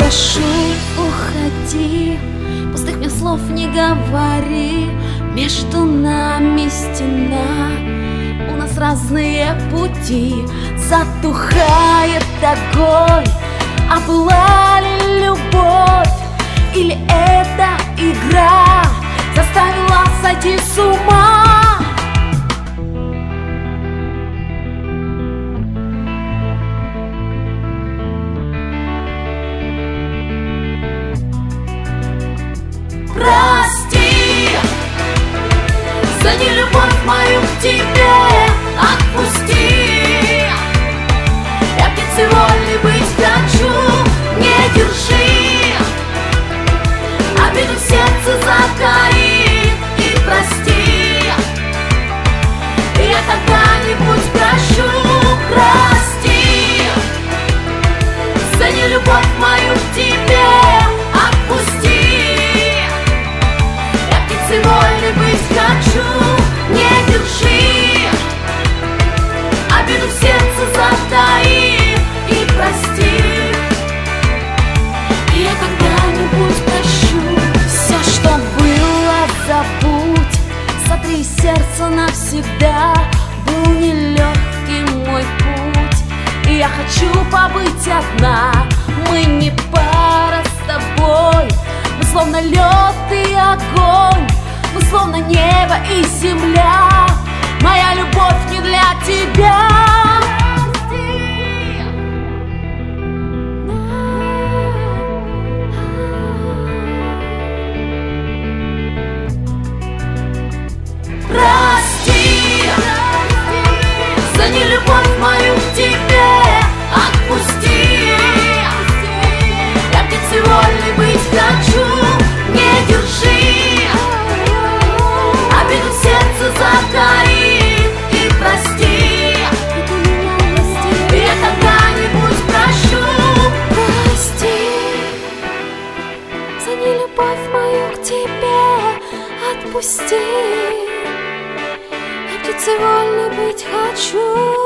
прошу, уходи, пустых мне слов не говори. Между нами стена, у нас разные пути. Затухает огонь, а была ли любовь? Или эта игра заставила сойти с ума? Прости за нелюбовь мою к тебе, отпусти. Я птицей вольной быть хочу, не держи. Обиду в сердце затаи и прости. Я когда-нибудь прощу. Прости за нелюбовь мою к тебе, отпусти. Вольной быть хочу, не держи. Обиду в сердце затаи и прости. И я когда-нибудь прощу. Все, что было, забудь. Сотри сердце навсегда. Был нелегкий мой путь, и я хочу побыть одна. Мы не пара с тобой, мы словно лед и огонь. Мы словно небо и земля. Моя любовь не для тебя. Прости за нелюбовь мою к тебе, отпусти. Я птицей вольной быть хочу, не держи. Обиду в сердце затаи и прости. Я когда-нибудь прощу. Прости за нелюбовь мою к тебе, отпусти. Я птицей вольной быть хочу.